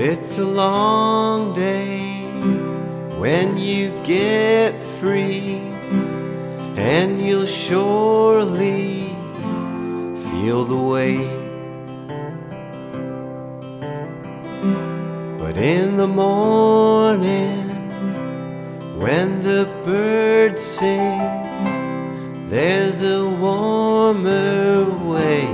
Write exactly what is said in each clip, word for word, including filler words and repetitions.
It's a long day when you get free, and you'll surely feel the weight. But in the morning, when the bird sings, there's a warmer way.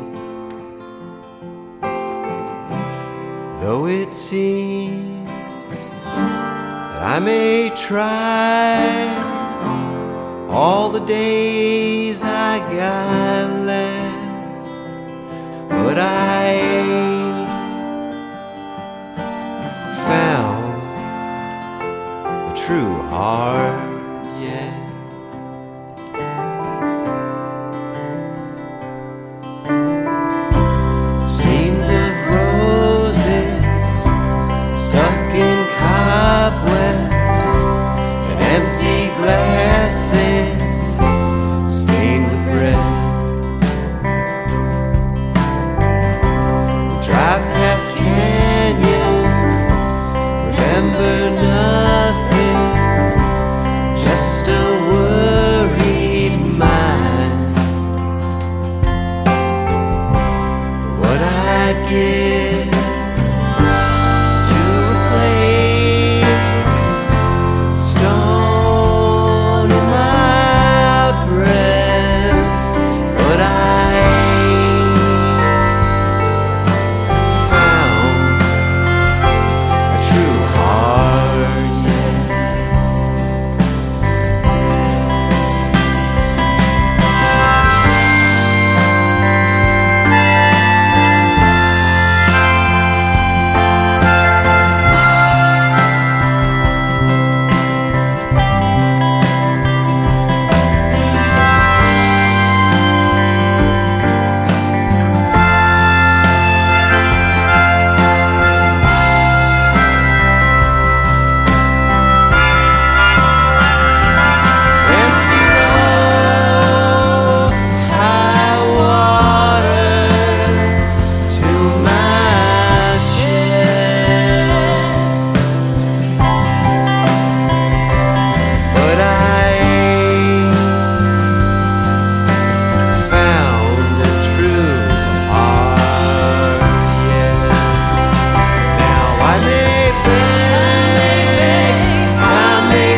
Though it seems that I may try all the days I got left, but I ain't found a true heart yet. Scenes of roses stuck in cobwebs and empty glasses stained with red. We drive past canyons, remember nothing, just a worried mind. What I'd give to replace the stone in my breast, but I ain't found a true heart yet. Empty roads, high water to my chest, but I ain't found a true heart yet. Now I may beg, I may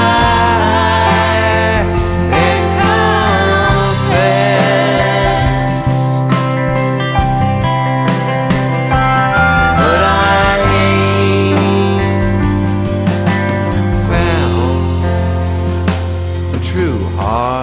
cry and confess, but I ain't found a true heart.